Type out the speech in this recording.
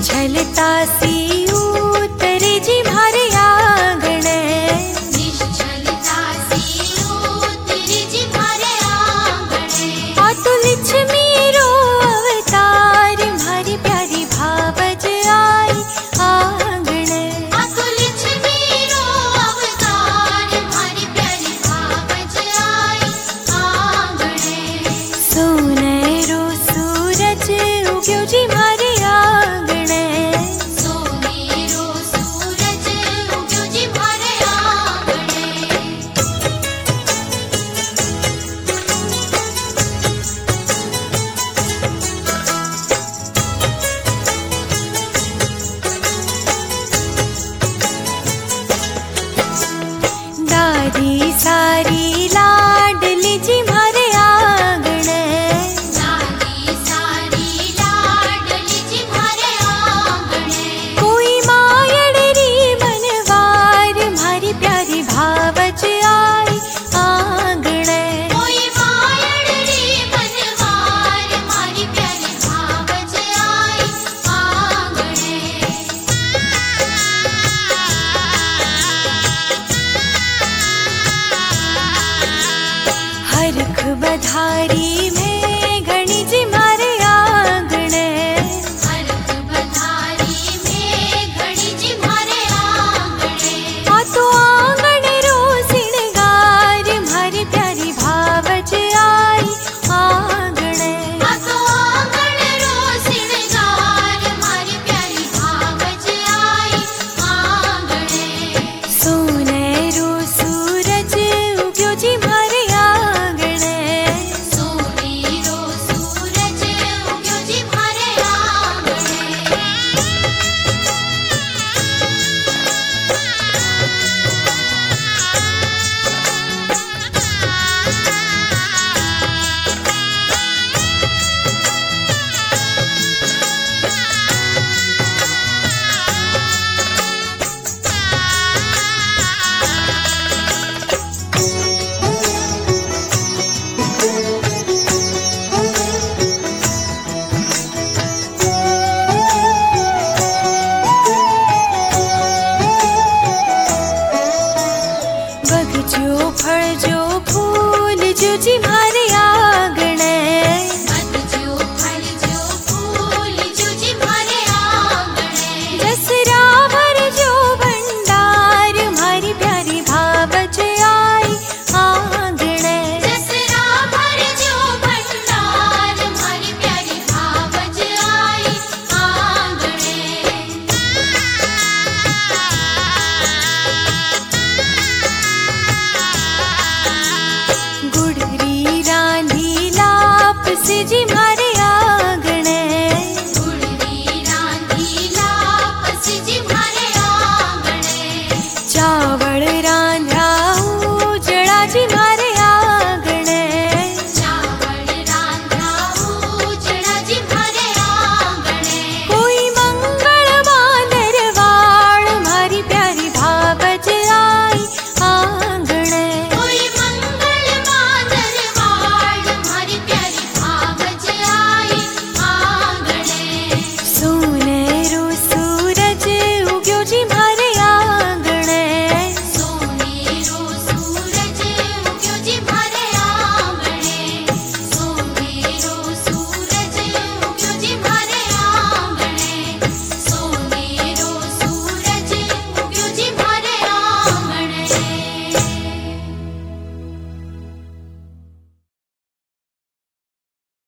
निश्चलता सी उतरे जी मारे आंगण, निश्चलता सी उतरे जी मारे आंगण। अतुल मेरो अवतार मारी प्यारी भावज आई आंगण। अतुल मेरो अवतार मारी प्यारी भावज आई आंगण। सोनेरो सूरज उग्यो जी मारे आंगण, सोनेरो सूरज उग्यो जी मारे आंगण। दादी सारी लाडली जी मारे आंगण, दादी सारी लाडली जी मारे आंगण। कोई मायड़री मनवार मारी प्यारी भावज आई आंगण। कोई मायड़री मनवार मारी प्यारी भावज आई आंगण। हरख बधारी में घणी जी मारे आंगण, हरख बधारी में घड़ी जी मारे आंगण। आ तो आंगण रो सिंगार मारी प्यारी भावज आई आंगण। आ तो आंगण रो सिंगार मारी प्यारी भावज आई आंगण। सोनेरो सूरज उग्यो जी मारे आंगण, सोनेरो सूरज उग्यो जी मारे आंगण। बगजो फळजो फूल जो जी मारे आंगण, बगजो फलजो फूल जो जी मारे आंगण। दसरा भरजो भंडार मारी प्यारी भावज आई आंगण। दसरा भरजो भंडार मारी प्यारी भावज आई आंगण। गुड़री रांधी लाप से जी मारे